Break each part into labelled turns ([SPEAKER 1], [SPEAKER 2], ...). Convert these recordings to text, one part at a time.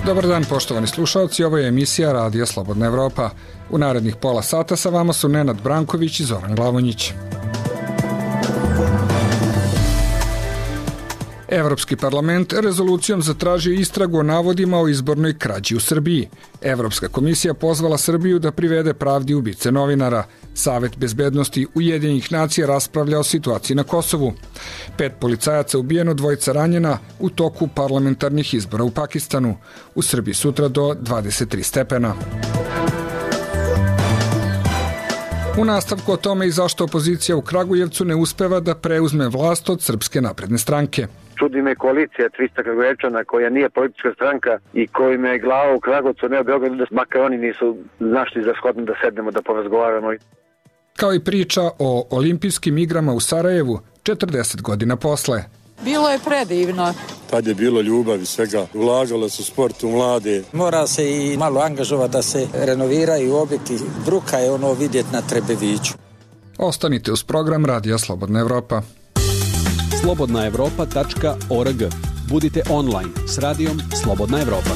[SPEAKER 1] Dobar dan, poštovani slušalci, ovo je emisija Radija Slobodna Evropa. U narednih pola sata sa vama su Nenad Branković i Zoran Glavonjić. Evropski parlament rezolucijom zatražio istragu o navodima o izbornoj krađi u Srbiji. Evropska komisija pozvala Srbiju da privede pravdi ubice novinara. Savet bezbednosti Ujedinjenih nacija raspravlja o situaciji na Kosovu. 5 policajaca ubijeno, 2 ranjena u toku parlamentarnih izbora u Pakistanu. U Srbiji sutra do 23 stepena. U nastavku o tome i zašto opozicija u Kragujevcu ne uspeva da preuzme vlast od Srpske napredne stranke.
[SPEAKER 2] Čudi me koalicija 300 Kragujevčana koja nije politička stranka i kojima je glava u Kragujevcu, ne u Beogradu, da makar oni nisu našli za shodno da sednemo da porazgovaramo.
[SPEAKER 1] Kao i priča o olimpijskim igrama u Sarajevu 40 godina posle.
[SPEAKER 3] Bilo je predivno.
[SPEAKER 4] Tad je bilo ljubavi svega, ulagalo se u sport, u mlade.
[SPEAKER 5] Mora se i malo angažovati da se renoviraju objekti. Bruka je ono vidjeti na Trebeviću.
[SPEAKER 1] Ostanite uz program Radija Slobodna Evropa.
[SPEAKER 6] slobodnaevropa.org. Budite online s radijom Slobodna Evropa.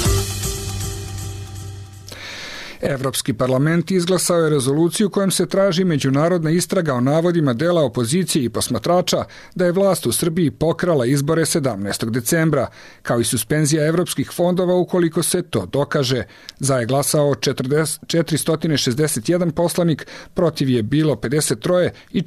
[SPEAKER 1] Evropski parlament izglasao je rezoluciju kojom se traži međunarodna istraga o navodima dela opozicije i posmatrača da je vlast u Srbiji pokrala izbore 17. decembra, kao i suspenzija evropskih fondova ukoliko se to dokaže. Za je glasao 461 poslanik, protiv je bilo 53 i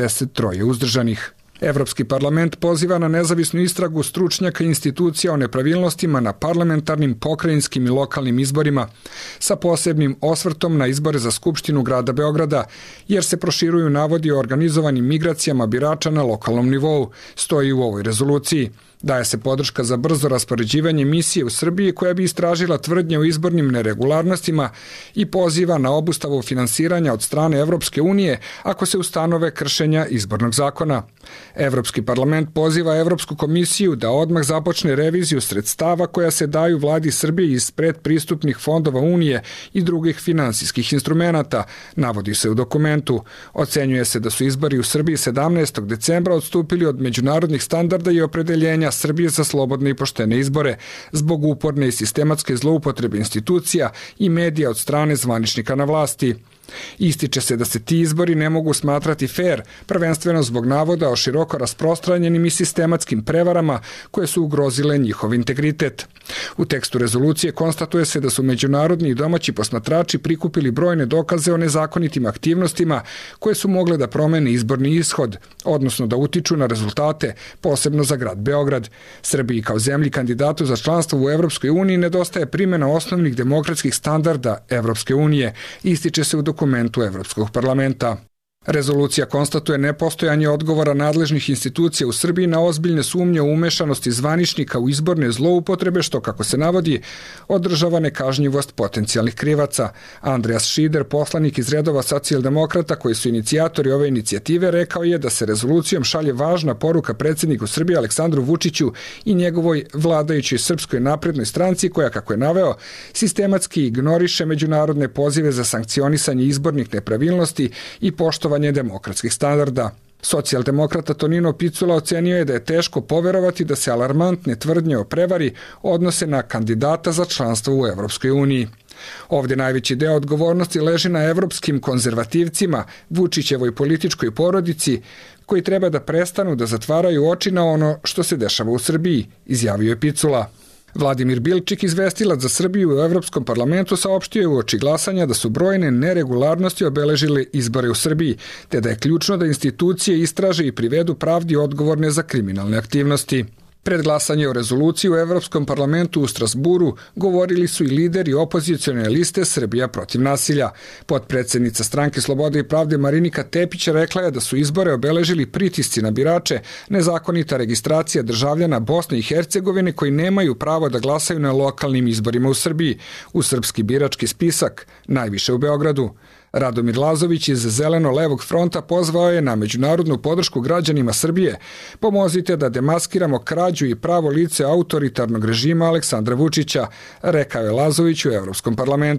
[SPEAKER 1] 43 uzdržanih. Evropski parlament poziva na nezavisnu istragu stručnjaka i institucija o nepravilnostima na parlamentarnim, pokrajinskim i lokalnim izborima sa posebnim osvrtom na izbore za Skupštinu grada Beograda, jer se proširuju navodi o organizovanim migracijama birača na lokalnom nivou, stoji u ovoj rezoluciji. Daje se podrška za brzo raspoređivanje misije u Srbiji koja bi istražila tvrdnje o izbornim neregularnostima i poziva na obustavu finansiranja od strane Evropske unije ako se ustanove kršenja izbornog zakona. Evropski parlament poziva Evropsku komisiju da odmah započne reviziju sredstava koja se daju vladi Srbije iz predpristupnih fondova Unije i drugih finansijskih instrumenata, navodi se u dokumentu. Ocenjuje se da su izbori u Srbiji 17. decembra odstupili od međunarodnih standarda i opredeljenja Srbije za slobodne i poštene izbore zbog uporne i sistematske zloupotrebe institucija i medija od strane zvaničnika na vlasti. Ističe se da se ti izbori ne mogu smatrati fair, prvenstveno zbog navoda o široko rasprostranjenim i sistematskim prevarama koje su ugrozile njihov integritet. U tekstu rezolucije konstatuje se da su međunarodni i domaći posmatrači prikupili brojne dokaze o nezakonitim aktivnostima koje su mogle da promene izborni ishod, odnosno da utiču na rezultate, posebno za grad Beograd. Srbiji kao zemlji kandidatu za članstvo u Evropskoj uniji nedostaje primjena osnovnih demokratskih standarda Evropske unije, ističe se u dokumentu Evropskog parlamenta. Rezolucija konstatuje nepostojanje odgovora nadležnih institucija u Srbiji na ozbiljne sumnje u umešanosti zvaničnika u izborne zloupotrebe, što, kako se navodi, održava nekažnjivost potencijalnih krivaca. Andreas Šider, poslanik iz redova socijaldemokrata koji su inicijatori ove inicijative, rekao je da se rezolucijom šalje važna poruka predsjedniku Srbije Aleksandru Vučiću i njegovoj vladajućoj Srpskoj naprednoj stranci koja, kako je naveo, sistematski ignoriše međunarodne pozive za sankcionisanje izbornih nepravilnosti i poštovanje demokratskih standarda. Socijaldemokrata Tonino Picula ocenio je da je teško poverovati da se alarmantne tvrdnje o prevari odnose na kandidata za članstvo u Evropskoj uniji. Ovdje najveći deo odgovornosti leži na evropskim konzervativcima, Vučićevoj političkoj porodici, koji treba da prestanu da zatvaraju oči na ono što se dešava u Srbiji, izjavio je Picula. Vladimir Bilčik, izvestilac za Srbiju u Evropskom parlamentu, saopštio je uoči glasanja da su brojne neregularnosti obeležile izbore u Srbiji, te da je ključno da institucije istraže i privedu pravdi odgovorne za kriminalne aktivnosti. Pred glasanje o rezoluciji u Evropskom parlamentu u Strasburu govorili su i lideri opozicione liste Srbija protiv nasilja. Potpredsednica Stranke Slobode i pravde Marinika Tepić rekla je da su izbore obeležili pritisci na birače, nezakonita registracija državljana Bosne i Hercegovine koji nemaju pravo da glasaju na lokalnim izborima u Srbiji, u srpski birački spisak, najviše u Beogradu. Radomir Lazović iz Zeleno-levog fronta pozvao je na međunarodnu podršku građanima Srbije. Pomozite da demaskiramo krađu i pravo lice autoritarnog režima Aleksandra Vučića, rekao je Lazović u Evropskom parlamentu.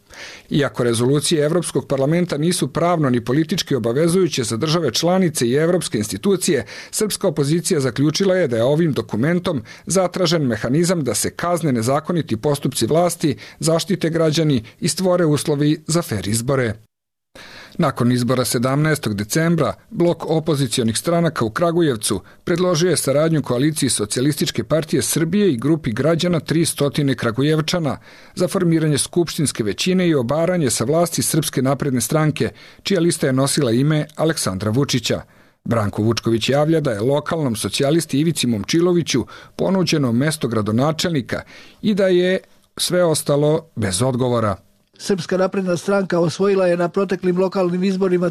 [SPEAKER 1] Iako rezolucije Evropskog parlamenta nisu pravno ni politički obavezujuće za države članice i evropske institucije, srpska opozicija zaključila je da je ovim dokumentom zatražen mehanizam da se kazne nezakoniti postupci vlasti, zaštite građani i stvore uslovi za fer izbore. Nakon izbora 17. decembra, blok opozicionih stranaka u Kragujevcu predložio je saradnju koaliciji Socijalističke partije Srbije i grupi građana 300 Kragujevčana za formiranje skupštinske većine i obaranje sa vlasti Srpske napredne stranke, čija lista je nosila ime Aleksandra Vučića. Branko Vučković javlja da je lokalnom socijalisti Ivici Momčiloviću ponuđeno mesto gradonačelnika i da je sve ostalo bez odgovora.
[SPEAKER 7] Srpska napredna stranka osvojila je na proteklim lokalnim izborima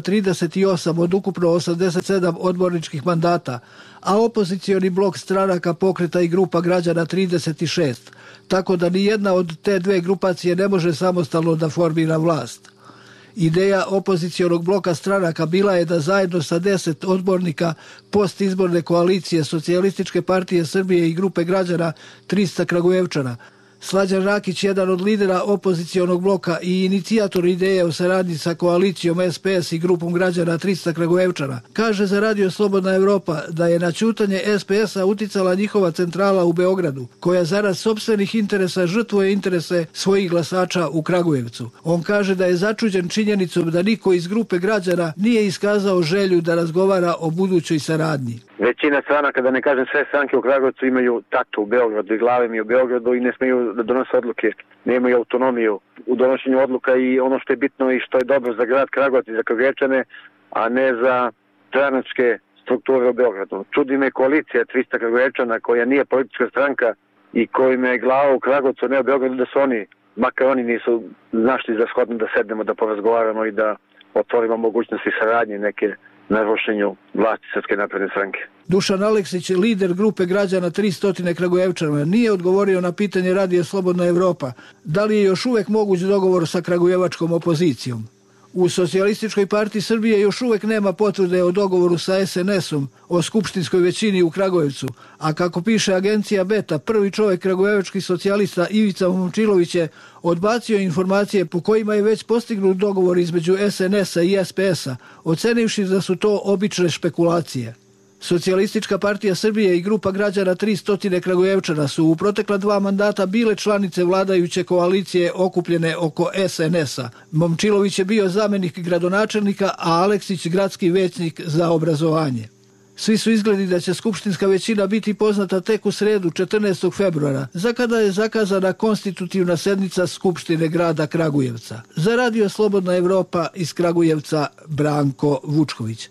[SPEAKER 7] 38 od ukupno 87 odborničkih mandata, a opozicioni blok stranaka Pokreta i grupa građana 36, tako da ni jedna od te dve grupacije ne može samostalno da formira vlast. Ideja opozicionog bloka stranaka bila je da zajedno sa 10 odbornika postizborne koalicije Socijalističke partije Srbije i grupe građana 300 Kragujevčana, Slađan Rakić, jedan od lidera opozicionog bloka i inicijator ideje o saradnji sa koalicijom SPS i grupom građana 300 Kragujevčana, kaže za Radio Slobodna Evropa da je na ćutanje SPS-a uticala njihova centrala u Beogradu, koja zarad sopstvenih interesa žrtvuje interese svojih glasača u Kragujevcu. On kaže da je začuđen činjenicom da niko iz grupe građana nije iskazao želju da razgovara o budućoj saradnji.
[SPEAKER 2] Većina stranaka, da ne kažem sve stranke u Kragujevcu, imaju tatu u Beogradu i glave mi u Beogradu i ne smeju da donose odluke, nemaju autonomiju u donošenju odluka i ono što je bitno i što je dobro za grad Kragujevac i za Kragujevčane, a ne za stranačke strukture u Beogradu. Čudi me koalicija 300 Kragujevčana koja nije politička stranka i kojima je glava u Kragujevcu, ne u Beogradu, da su oni, makar oni nisu našli za shodno da sednemo, da porazgovaramo i da otvorimo mogućnosti saradnje neke na rušenju vlasti Srpske napredne stranke.
[SPEAKER 7] Dušan Aleksić, lider grupe građana 300 Kragujevčana, nije odgovorio na pitanje Radio Slobodna Evropa da li je još uvek moguć dogovor sa kragujevačkom opozicijom. U Socijalističkoj partiji Srbije još uvek nema potvrde o dogovoru sa SNS-om o skupštinskoj većini u Kragujevcu, a kako piše agencija Beta, prvi čovjek kragujevačkih socijalista Ivica Momčilović je odbacio informacije po kojima je već postignut dogovor između SNS-a i SPS-a, ocenivši da su to obične špekulacije. Socijalistička partija Srbije i grupa građana 300 Kragujevčana su u protekla 2 mandata bile članice vladajuće koalicije okupljene oko SNS-a. Momčilović je bio zamenik gradonačelnika, a Aleksić gradski većnik za obrazovanje. Svi su izgledi da će skupštinska većina biti poznata tek u sredu 14. februara, za kada je zakazana konstitutivna sednica Skupštine grada Kragujevca. Za Radio Slobodna Evropa iz Kragujevca, Branko Vučković.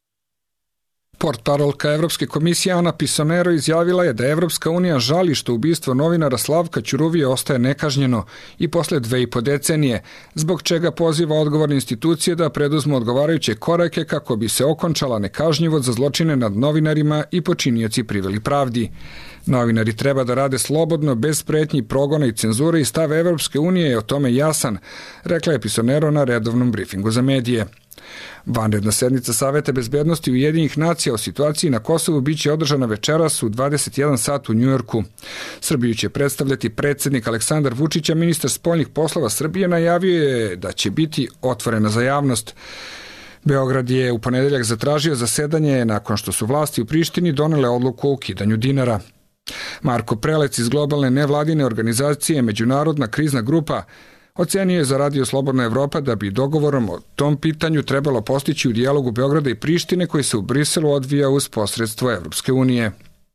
[SPEAKER 1] Portparolka Evropske komisije Ana Pisonero izjavila je da Evropska unija žali što ubistvo novinara Slavka Ćuruvije ostaje nekažnjeno i posle 2,5 decenije, zbog čega poziva odgovorne institucije da preduzmu odgovarajuće korake kako bi se okončala nekažnjivost za zločine nad novinarima i počinioci priveli pravdi. Novinari treba da rade slobodno, bez pretnji, progona i cenzure i stav Evropske unije je o tome jasan, rekla je Pisonero na redovnom brifingu za medije. Vanredna sednica Saveta bezbednosti Ujedinjenih nacija o situaciji na Kosovu biće održana večeras u 21 sat u Njujorku. Srbiju će predstavljati predsjednik Aleksandar Vučić, a ministar spoljnih poslova Srbije najavio je da će biti otvorena za javnost. Beograd je u ponedeljak zatražio zasedanje nakon što su vlasti u Prištini donele odluku o ukidanju dinara. Marko Prelec iz globalne nevladine organizacije Međunarodna krizna grupa ocenio je za Radio Slobodna Evropa da bi dogovorom o tom pitanju trebalo postići u dijalogu Beograda i Prištine koji se u Briselu odvija uz posredstvo Evropske unije.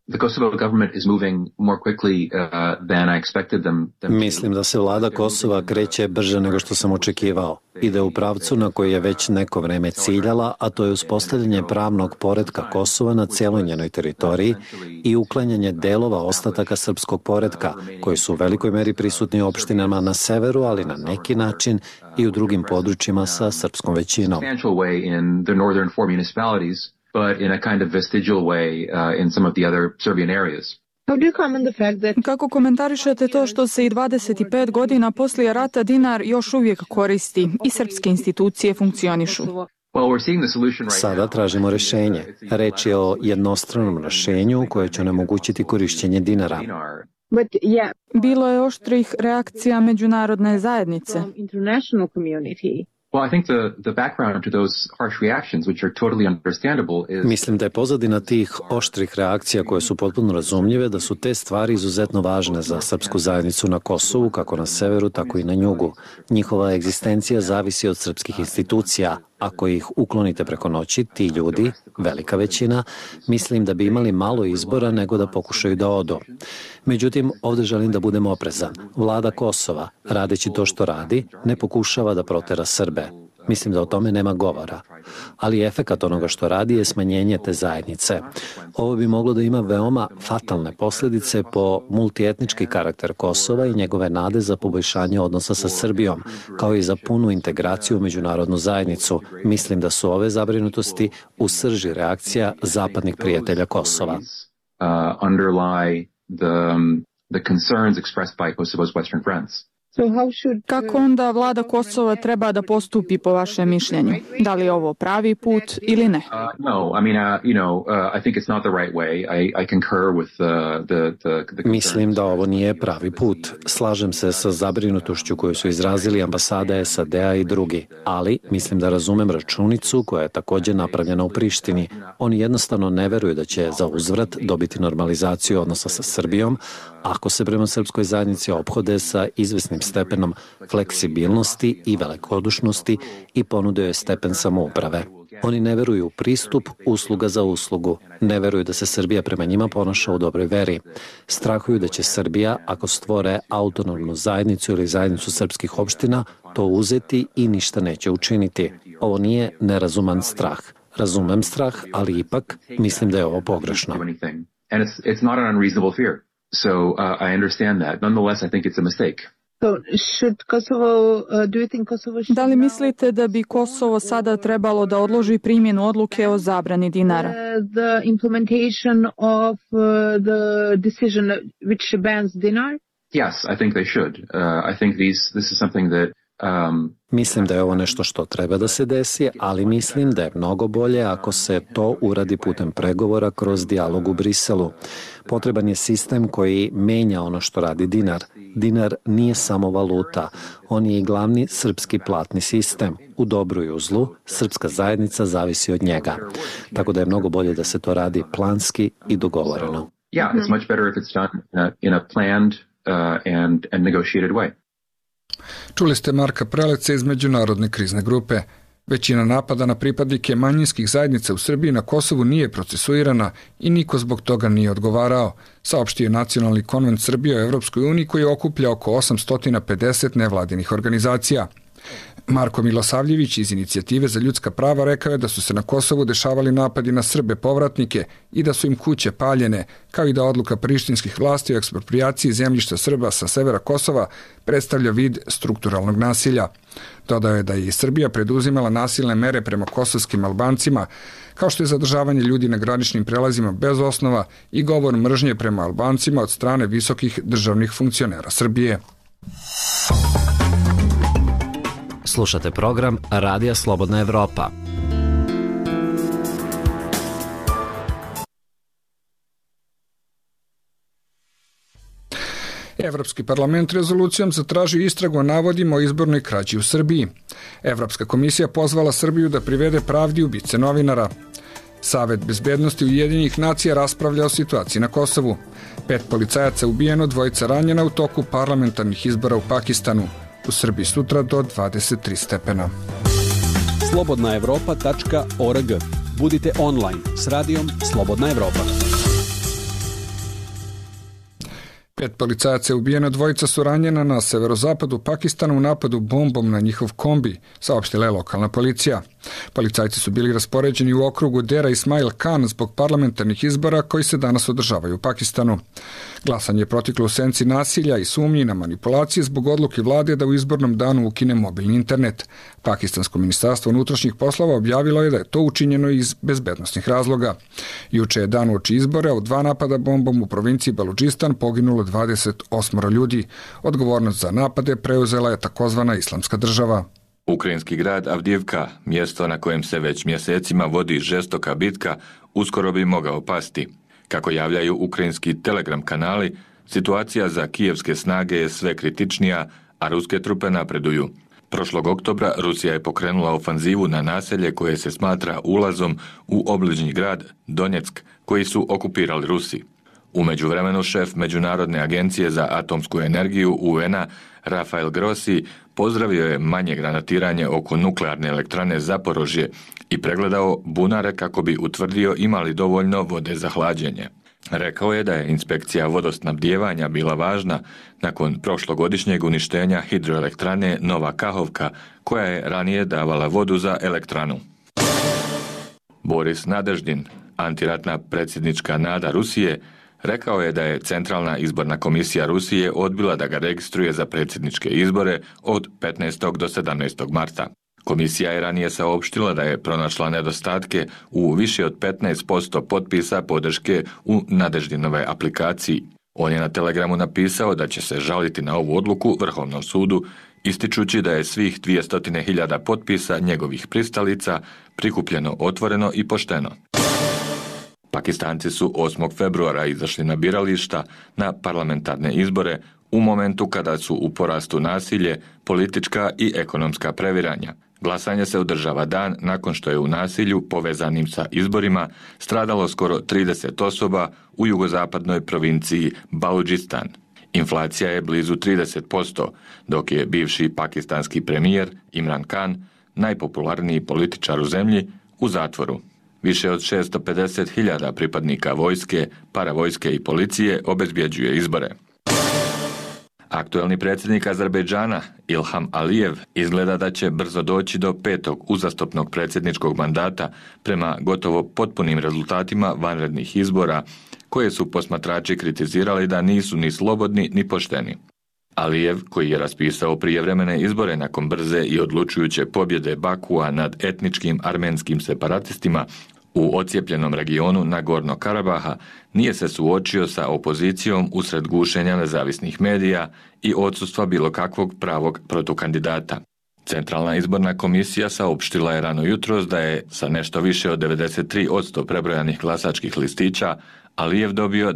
[SPEAKER 8] Mislim da se vlada Kosova kreće brže nego što sam očekivao. Ide u pravcu na koji je već neko vreme ciljala, a to je uspostavljanje pravnog poretka Kosova na cijeloj njenoj teritoriji i uklanjanje delova ostataka srpskog poretka, koji su u velikoj meri prisutni u opštinama na severu, ali na neki način i u drugim područjima sa srpskom većinom.
[SPEAKER 9] But in a kind of vestigial way in some of the other Serbian areas.
[SPEAKER 3] Kako komentarišete to što se i 25 godina poslije rata dinar još uvijek koristi i srpske institucije funkcionišu?
[SPEAKER 8] Sada tražimo rješenje. Reč je o jednostranom rješenju koje će onemogućiti korišćenje dinara.
[SPEAKER 3] Bilo je oštrih reakcija međunarodne zajednice.
[SPEAKER 9] Well, I think the background to those harsh reactions, which are totally understandable, is...
[SPEAKER 8] Mislim da je pozadina tih oštrih reakcija koje su potpuno razumljive, da su te stvari izuzetno važne za srpsku zajednicu na Kosovu, kako na severu, tako i na jugu. Njihova egzistencija zavisi od srpskih institucija. Ako ih uklonite preko noći, ti ljudi, velika većina, mislim da bi imali malo izbora nego da pokušaju da odu. Međutim, ovdje želim da budem oprezan. Vlada Kosova, radeći to što radi, ne pokušava da protera Srbe. Mislim da o tome nema govora. Ali efekat onoga što radi je smanjenje te zajednice. Ovo bi moglo da ima veoma fatalne posljedice po multietnički karakter Kosova i njegove nade za poboljšanje odnosa sa Srbijom, kao i za punu integraciju u međunarodnu zajednicu. Mislim da su ove zabrinutosti u srži reakcija zapadnih prijatelja Kosova.
[SPEAKER 9] Underlie the concerns expressed by Kosovo's Western friends.
[SPEAKER 3] Kako onda vlada Kosova treba da postupi po vašem mišljenju? Da li je ovo pravi put ili ne?
[SPEAKER 9] No, I mean, I think it's not the right way. I concur with the
[SPEAKER 8] Mislim da ovo nije pravi put. Slažem se sa zabrinutošću koju su izrazili ambasada SAD-a i drugi, ali mislim da razumem računicu koja je također napravljena u Prištini. Oni jednostavno ne veruju da će za uzvrat dobiti normalizaciju odnosa sa Srbijom, ako se prema srpskoj zajednici ophode sa izvesnim stepenom fleksibilnosti i velikodušnosti i ponude joj stepen samouprave. Oni ne veruju u pristup usluga za uslugu. Ne veruju da se Srbija prema njima ponaša u dobroj veri. Strahuju da će Srbija, ako stvore autonomnu zajednicu ili zajednicu srpskih opština, to uzeti i ništa neće učiniti. Ovo nije nerazuman strah. Razumem strah, ali ipak mislim da je ovo pogrešno.
[SPEAKER 9] And it's not an unreasonable fear. So I understand that. Nonetheless, I think it's a mistake.
[SPEAKER 3] Da li mislite da bi Kosovo sada trebalo da odloži primjenu odluke o zabrani dinara?
[SPEAKER 10] The implementation of the decision which bans dinar?
[SPEAKER 9] Yes, I think they should. I think this is something that
[SPEAKER 8] Mislim da je ovo nešto što treba da se desi, ali mislim da je mnogo bolje ako se to uradi putem pregovora kroz dijalog u Briselu. Potreban je sistem koji menja ono što radi dinar. Dinar nije samo valuta, on je i glavni srpski platni sistem. U dobru i u zlu, srpska zajednica zavisi od njega. Tako da je mnogo bolje da se to radi planski i dogovoreno.
[SPEAKER 9] Yeah, it's much better if it's done in a planned and negotiated way.
[SPEAKER 1] Čuli ste Marka Preleca iz Međunarodne krizne grupe. Većina napada na pripadnike manjinskih zajednica u Srbiji i na Kosovu nije procesuirana i niko zbog toga nije odgovarao, saopštio je Nacionalni konvent Srbije o Evropskoj uniji koji okuplja oko 850 nevladinih organizacija. Marko Milosavljević iz Inicijative za ljudska prava rekao je da su se na Kosovu dešavali napadi na Srbe povratnike i da su im kuće paljene, kao i da odluka prištinskih vlasti o eksproprijaciji zemljišta Srba sa severa Kosova predstavlja vid strukturalnog nasilja. Dodao je da je i Srbija preduzimala nasilne mere prema kosovskim Albancima, kao što je zadržavanje ljudi na graničnim prelazima bez osnova i govor mržnje prema Albancima od strane visokih državnih funkcionera Srbije.
[SPEAKER 11] Slušate program Radija Slobodna Evropa.
[SPEAKER 1] Evropski parlament rezolucijom zatražio istragu o navodima o izbornoj krađi u Srbiji. Evropska komisija pozvala Srbiju da privede pravdi ubice novinara. Savet bezbednosti Ujedinjenih nacija raspravlja o situaciji na Kosovu. 5 policajaca ubijeno, 2 ranjena u toku parlamentarnih izbora u Pakistanu. U Srbiji sutra do 23 stepena.
[SPEAKER 6] slobodnaevropa.org. Budite online s radijom Slobodna Evropa.
[SPEAKER 1] 5 policajaca je ubijeno, 2 su ranjena na severozapadu Pakistana u napadu bombom na njihov kombi, saopštila je lokalna policija. Policajci su bili raspoređeni u okrugu Dera Ismail Khan zbog parlamentarnih izbora koji se danas održavaju u Pakistanu. Glasanje je proteklo u senci nasilja i sumnji na manipulacije zbog odluke vlade da u izbornom danu ukine mobilni internet. Pakistansko ministarstvo unutrašnjih poslova objavilo je da je to učinjeno iz bezbednosnih razloga. Juče je dan uoči izbora od 2 napada bombom u provinciji Baludžistan poginulo 28 ljudi. Odgovornost za napade preuzela je takozvana Islamska država.
[SPEAKER 12] Ukrajinski grad Avdijivka, mjesto na kojem se već mjesecima vodi žestoka bitka, uskoro bi mogao pasti. Kako javljaju ukrajinski telegram kanali, Situacija za kijevske snage je sve kritičnija, a ruske trupe napreduju. Prošlog oktobra Rusija je pokrenula ofanzivu na naselje koje se smatra ulazom u obližnji grad Donjeck, koji su okupirali Rusi. U međuvremenu šef Međunarodne agencije za atomsku energiju UN-a Rafael Grossi pozdravio je manje granatiranje oko nuklearne elektrane Zaporožje i pregledao bunare kako bi utvrdio imali dovoljno vode za hlađenje. Rekao je da je inspekcija vodosnabdijevanja bila važna nakon prošlogodišnjeg uništenja hidroelektrane Nova Kahovka, koja je ranije davala vodu za elektranu. Boris Nadeždin, antiratna predsjednička nada Rusije, rekao je da je Centralna izborna komisija Rusije odbila da ga registruje za predsjedničke izbore od 15. do 17. marta. Komisija je ranije saopštila da je pronašla nedostatke u više od 15% potpisa podrške u Nadeždinove aplikaciji. On je na Telegramu napisao da će se žaliti na ovu odluku Vrhovnom sudu, ističući da je svih 200.000 potpisa njegovih pristalica prikupljeno otvoreno i pošteno. Pakistanci su 8. februara izašli na birališta na parlamentarne izbore u momentu kada su u porastu nasilje, politička i ekonomska previranja. Glasanje se održava dan nakon što je u nasilju povezanim sa izborima stradalo skoro 30 osoba u jugozapadnoj provinciji Baludžistan. Inflacija je blizu 30%, dok je bivši pakistanski premijer Imran Khan, najpopularniji političar u zemlji, u zatvoru. Više od 650.000 pripadnika vojske, paravojske i policije obezbjeđuje izbore. Aktuelni predsjednik Azerbejdžana Ilham Alijev izgleda da će brzo doći do 5. uzastopnog predsjedničkog mandata prema gotovo potpunim rezultatima vanrednih izbora, koje su posmatrači kritizirali da nisu ni slobodni ni pošteni. Alijev, koji je raspisao prijevremene izbore nakon brze i odlučujuće pobjede Bakua nad etničkim armenskim separatistima u ocijepljenom regionu Nagorno Karabaha, nije se suočio sa opozicijom usred gušenja nezavisnih medija i odsustva bilo kakvog pravog protukandidata. Centralna izborna komisija saopštila je rano jutros da je sa nešto više od 93% prebrojanih glasačkih listića Alijev dobio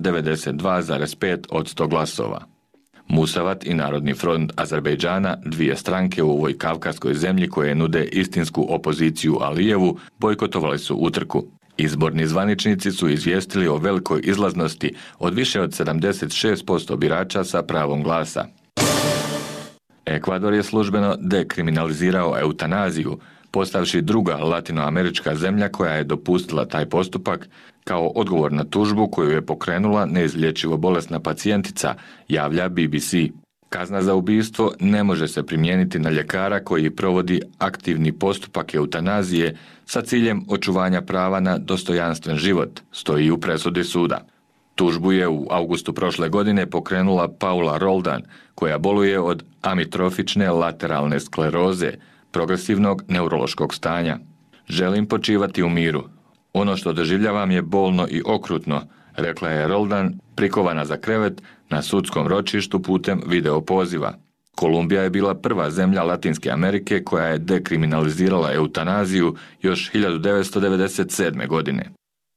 [SPEAKER 12] 92,5% glasova. Musavat i Narodni front Azerbejdžana, dvije stranke u ovoj kavkaskoj zemlji koje nude istinsku opoziciju Alijevu, bojkotovali su utrku. Izborni zvaničnici su izvijestili o velikoj izlaznosti od više od 76% birača sa pravom glasa. Ekvador je službeno dekriminalizirao eutanaziju, postavši druga latinoamerička zemlja koja je dopustila taj postupak kao odgovor na tužbu koju je pokrenula neizlječivo bolesna pacijentica, javlja BBC. Kazna za ubistvo ne može se primijeniti na ljekara koji provodi aktivni postupak eutanazije sa ciljem očuvanja prava na dostojanstven život, stoji u presudi suda. Tužbu je u augustu prošle godine pokrenula Paula Roldan, koja boluje od amitrofične lateralne skleroze, progresivnog neurološkog stanja. Želim počivati u miru. Ono što doživljavam je bolno i okrutno, rekla je Roldan, prikovana za krevet na sudskom ročištu putem video poziva. Kolumbija je bila prva zemlja Latinske Amerike koja je dekriminalizirala eutanaziju još 1997. godine.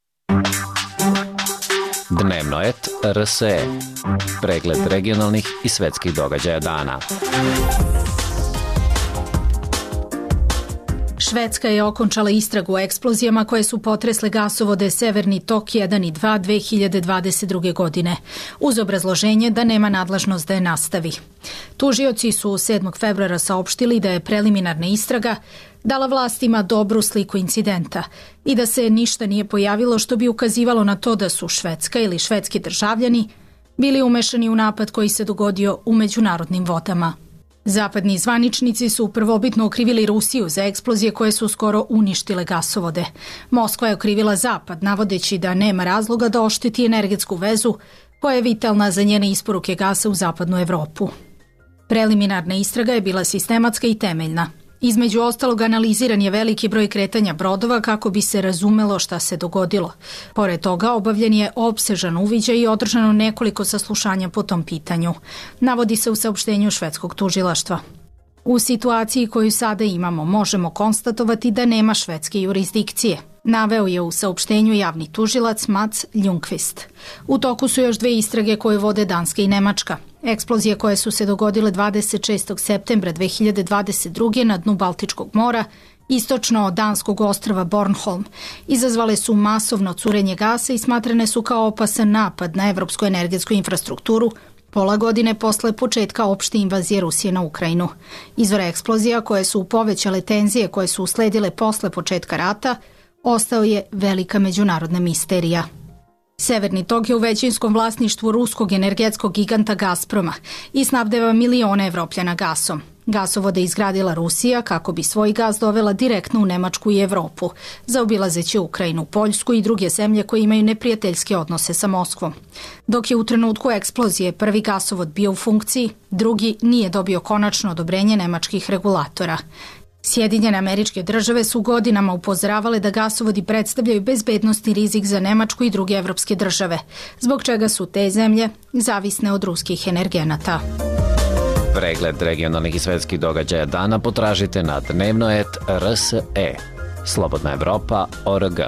[SPEAKER 11] Dnevnoet RSE. Pregled regionalnih i svetskih događaja dana.
[SPEAKER 13] Švedska je okončala istragu o eksplozijama koje su potresle gasovode Severni tok 1 i 2 2022. godine, uz obrazloženje da nema nadležnost da je nastavi. Tužioci su 7. februara saopštili da je preliminarna istraga dala vlastima dobru sliku incidenta i da se ništa nije pojavilo što bi ukazivalo na to da su Švedska ili švedski državljani bili umešani u napad koji se dogodio u međunarodnim vodama. Zapadni zvaničnici su prvobitno okrivili Rusiju za eksplozije koje su skoro uništile gasovode. Moskva je okrivila Zapad, navodeći da nema razloga da ošteti energetsku vezu koja je vitalna za njene isporuke gasa u zapadnu Evropu. Preliminarna istraga je bila sistematska i temeljna. Između ostalog, analiziran je veliki broj kretanja brodova kako bi se razumelo šta se dogodilo. Pored toga, obavljen je opsežan uviđaj i održano nekoliko saslušanja po tom pitanju, navodi se u saopštenju švedskog tužilaštva. U situaciji koju sada imamo, možemo konstatovati da nema švedske jurisdikcije. Naveo je u saopštenju javni tužilac Mats Ljungqvist. U toku su još dve istrage koje vode Danska i Nemačka. Eksplozije koje su se dogodile 26. septembra 2022. na dnu Baltičkog mora, istočno od danskog ostrva Bornholm, izazvale su masovno curenje gasa i smatrane su kao opasan napad na evropsku energetsku infrastrukturu, pola godine posle početka opšte invazije Rusije na Ukrajinu. Izvor eksplozija koje su povećale tenzije koje su usledile posle početka rata ostao je velika međunarodna misterija. Severni tok je u većinskom vlasništvu ruskog energetskog giganta Gazproma i snabdeva milione Evropljana gasom. Gasovode je izgradila Rusija kako bi svoj gas dovela direktno u Nemačku i Evropu, zaobilazeći Ukrajinu, Poljsku i druge zemlje koje imaju neprijateljske odnose sa Moskvom. Dok je u trenutku eksplozije prvi gasovod bio u funkciji, drugi nije dobio konačno odobrenje nemačkih regulatora. Sjedinjene Američke Države su godinama upozoravale da gasovodi predstavljaju bezbednosni rizik za Nemačku i druge evropske države, zbog čega su te zemlje zavisne od ruskih energenata.
[SPEAKER 11] Pregled regionalnih i svetskih događaja dana potražite na dnevnoet.rse. Slobodna Evropa.org.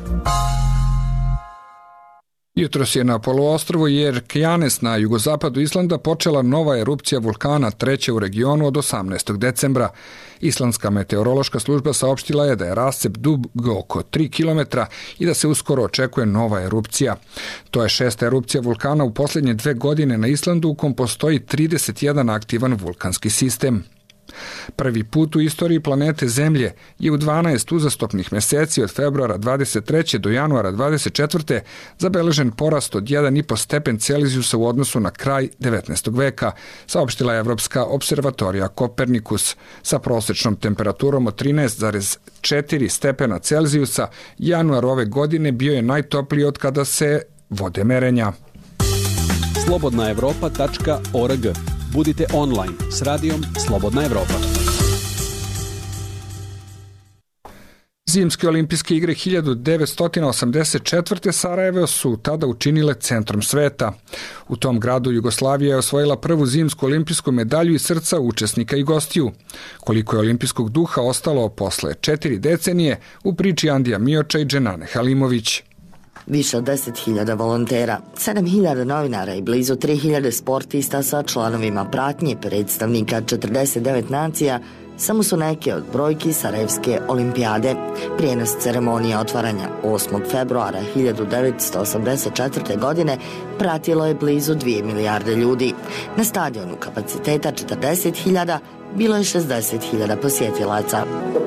[SPEAKER 1] Jutros je na poluostrvu Jerkjanes na jugozapadu Islanda počela nova erupcija vulkana, treća u regionu od 18. decembra. Islandska meteorološka služba saopštila je da je rascep dug oko 3 km i da se uskoro očekuje nova erupcija. To je šesta erupcija vulkana u posljednje 2 godine na Islandu u kom postoji 31 aktivan vulkanski sistem. Prvi put u istoriji planete Zemlje je u 12 uzastopnih meseci od februara 23. do januara 24. zabeležen porast od 1,5 stepen Celzijusa u odnosu na kraj 19. veka, saopštila je Evropska observatorija Kopernikus. Sa prosečnom temperaturom od 13,4 stepena Celzijusa, januar ove godine bio je najtopliji od kada se vode merenja.
[SPEAKER 6] slobodnaevropa.org. Budite online s radijom Slobodna Evropa.
[SPEAKER 1] Zimske olimpijske igre 1984. Sarajevo su tada učinile centrom sveta. U tom gradu Jugoslavija je osvojila prvu zimsku olimpijsku medalju iz srca učesnika i gostiju. Koliko je olimpijskog duha ostalo posle 4 decenije u priči Andija Mioča i Dženane Halimović.
[SPEAKER 14] Više od 10.000 volontera, 7.000 novinara i blizu 3.000 sportista sa članovima pratnje predstavnika 49 nacija samo su neke od brojki Sarajevske olimpijade. Prijenos ceremonije otvaranja 8. februara 1984. godine pratilo je blizu 2 milijarde ljudi. Na stadionu kapaciteta 40.000 bilo je 60.000 posjetilaca.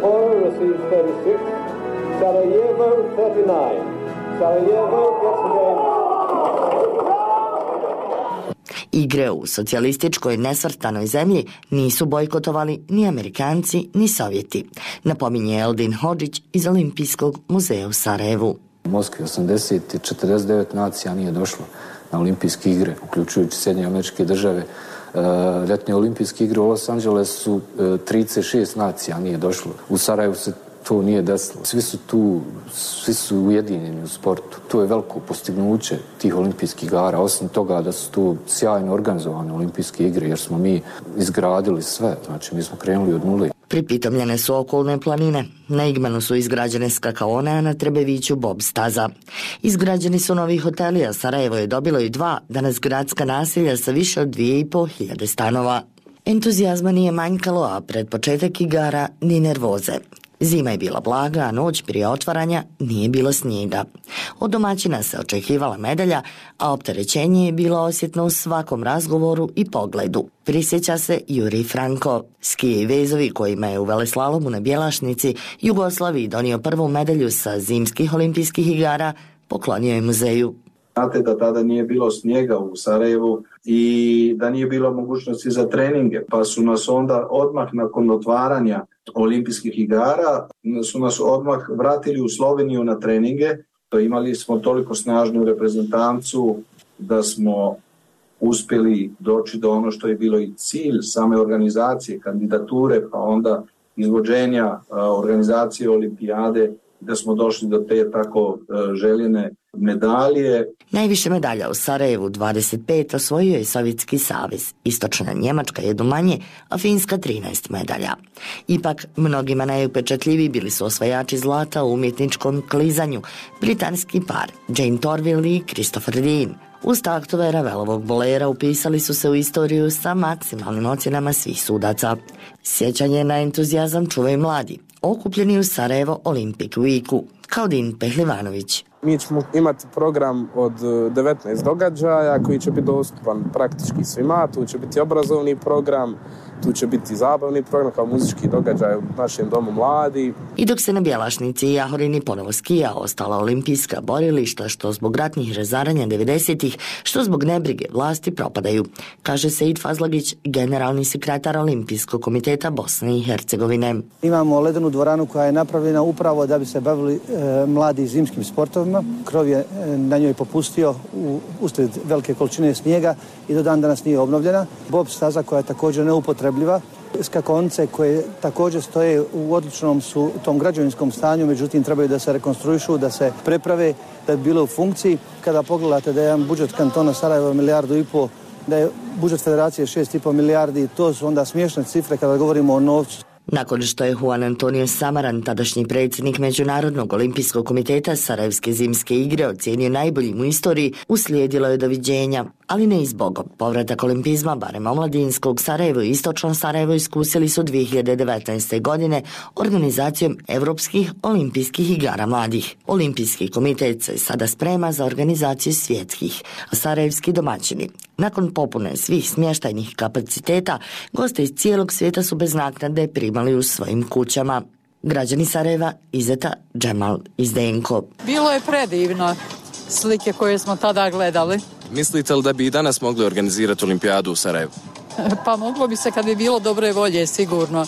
[SPEAKER 14] Igre u socijalističkoj nesvrstanoj zemlji nisu bojkotovali ni Amerikanci ni Sovjeti, napominje Eldin Hodžić iz Olimpijskog muzeja u Sarajevu.
[SPEAKER 15] U Moskvi 49 nacija nije došlo na olimpijske igre, uključujući Sjedinjene Američke Države. Ljetne olimpijske igre u Los Angelesu 36 nacija nije došlo. U Sarajevu se to nije desilo. Svi su tu, svi su ujedinjeni u sportu. To je veliko postignuće tih olimpijskih igara. Osim toga da su tu sjajno organizovane olimpijske igre, jer smo mi izgradili sve. Znači, mi smo krenuli od nule.
[SPEAKER 14] Pripitomljene su okolne planine. Na Igmanu su izgrađene skakaone, a na Trebeviću bob staza. Izgrađeni su novi hoteli, a Sarajevo je dobilo i 2 danas gradska naselja sa više od 2.500 stanova. Entuzijazma nije manjkalo, a pred početak igara ni nervoze. Zima je bila blaga, a noć prije otvaranja nije bilo snijega. Od domaćina se očekivala medalja, a opterećenje je bilo osjetno u svakom razgovoru i pogledu. Prisjeća se Jurij Franko. Skije i vezovi kojima je u veleslalomu na Bjelašnici Jugoslaviji donio prvu medalju sa zimskih olimpijskih igara, poklonio je muzeju.
[SPEAKER 16] Znate da tada nije bilo snijega u Sarajevu i da nije bilo mogućnosti za treninge, pa su nas onda odmah nakon otvaranja olimpijskih igara su nas odmah vratili u Sloveniju na treninge. Imali smo toliko snažnu reprezentancu da smo uspjeli doći do ono što je bilo i cilj same organizacije, kandidature, pa onda izvođenja organizacije olimpijade da smo došli do te tako željene medalje.
[SPEAKER 14] Najviše medalja u Sarajevu, 25, osvojio je Sovjetski savez. Istočna Njemačka jednu manje, a Finska 13 medalja. Ipak, mnogima najupečatljiviji bili su osvajači zlata u umjetničkom klizanju, britanski par Jane Torvill i Christopher Dean. Uz taktove Ravelovog bolera upisali su se u istoriju sa maksimalnim ocjenama svih sudaca. Sjećanje na entuzijazam čuvaju mladi, okupljeni u Sarajevo Olympic Weeku, kao Din Pehlivanović.
[SPEAKER 17] Mi ćemo imati program od 19 događaja koji će biti dostupan praktički svima. Tu će biti obrazovni program, tu će biti zabavni program kao muzički događaj u našem domu mladi.
[SPEAKER 14] I dok se na Bjelašnici i Jahorini ponovo skija, ostala olimpijska borilišta što zbog ratnih razaranja 90-ih, što zbog nebrige vlasti propadaju, kaže Seid Fazlagić, generalni sekretar Olimpijskog komiteta Bosne i Hercegovine.
[SPEAKER 18] Imamo ledenu dvoranu koja je napravljena upravo da bi se bavili mladi zimskim sportovima. Krov je na njoj popustio uslijed velike količine snijega i do dan danas nije obnovljena. Bob staza koja je također neupotrebljiva. Skakonice koje također stoje u odličnom su tom građevinskom stanju, međutim trebaju da se rekonstruišu, da se preprave, da bi bilo u funkciji. Kada pogledate da je jedan budžet kantona Sarajeva 1,5 milijardu, da je budžet federacije 6,5 milijardi, to su onda smiješne cifre kada govorimo o novcu.
[SPEAKER 14] Nakon što je Juan Antonio Samaran, tadašnji predsjednik Međunarodnog olimpijskog komiteta Sarajevske zimske igre, ocijenio najboljim u istoriji, uslijedilo je doviđenja, ali ne i zbogom. Povratak olimpizma, barem omladinskog, Sarajevo i istočno Sarajevo iskusili su 2019. godine organizacijom Evropskih olimpijskih igara mladih. Olimpijski komitet se sada sprema za organizaciju svjetskih, a sarajevski domaćini, nakon popune svih smještajnih kapaciteta, goste iz cijelog svijeta su bez naknade primali u svojim kućama. Građani Sarajeva, Izeta, Džemal i Zdenko.
[SPEAKER 19] Bilo je predivno, slike koje smo tada gledali.
[SPEAKER 20] Mislite li da bi i danas mogli organizirati olimpijadu u Sarajevu?
[SPEAKER 19] Pa moglo bi se kad bi bilo dobre volje, sigurno.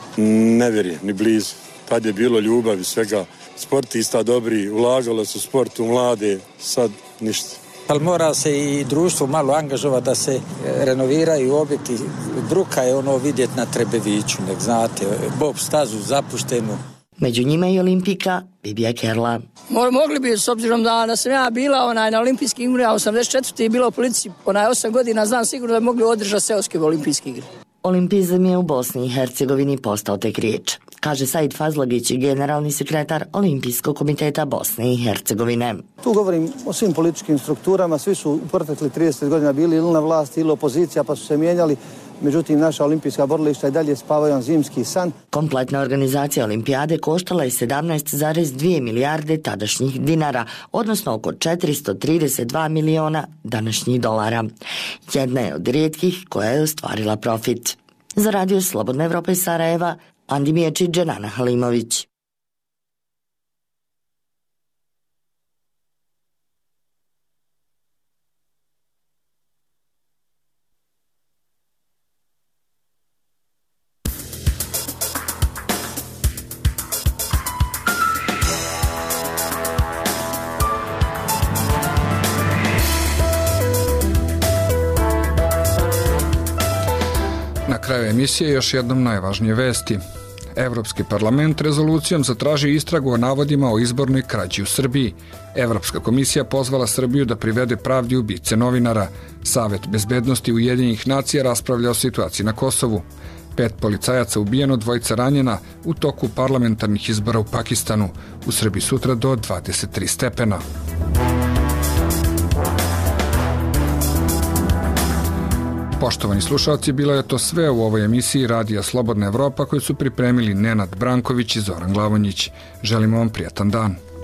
[SPEAKER 4] Ne vjerujem, ni blizu. Tad je bilo ljubavi svega, sportista dobri, ulagalo su sport u mlade, sad ništa.
[SPEAKER 5] Ali mora se i društvo malo angažovati da se renoviraju objekti. Bruka je vidjeti na Trebeviću, nek znate, Bob stazu zapuštenu.
[SPEAKER 14] Među njima i olimpijka Bibija Kerla.
[SPEAKER 21] Mogli bi, s obzirom da sam ja bila na olimpijskim igrama, 84. je bila u politici, 8 godina, znam sigurno da bi mogli održati seoske olimpijske igre.
[SPEAKER 14] Olimpizam je u Bosni i Hercegovini postao tek riječ, kaže Seid Fazlagić, generalni sekretar Olimpijskog komiteta Bosne i Hercegovine.
[SPEAKER 18] Tu govorim o svim političkim strukturama, svi su u protekli 30 godina bili ili na vlasti ili opozicija pa su se mijenjali. Međutim, naša olimpijska borilišta i dalje spavaju zimski san.
[SPEAKER 14] Kompletna organizacija olimpijade koštala je 17,2 milijarde tadašnjih dinara, odnosno oko 432 miliona današnjih dolara. Jedna je od rijetkih koja je ostvarila profit. Za Radio Slobodna Evropa iz Sarajeva, Andi Miječić, Dženana Halimović.
[SPEAKER 1] Na kraju emisije još jednom najvažnije vesti. Evropski parlament rezolucijom zatražio istragu o navodima o izbornoj krađi u Srbiji. Evropska komisija pozvala Srbiju da privede pravdi ubice novinara. Savet bezbednosti Ujedinjenih nacija raspravlja o situaciji na Kosovu. 5 policajaca ubijeno, 2 ranjena u toku parlamentarnih izbora u Pakistanu. U Srbiji sutra do 23 stepena. Poštovani slušalci, bilo je to sve u ovoj emisiji Radija Slobodna Evropa koju su pripremili Nenad Branković i Zoran Glavonjić. Želimo vam prijatan dan.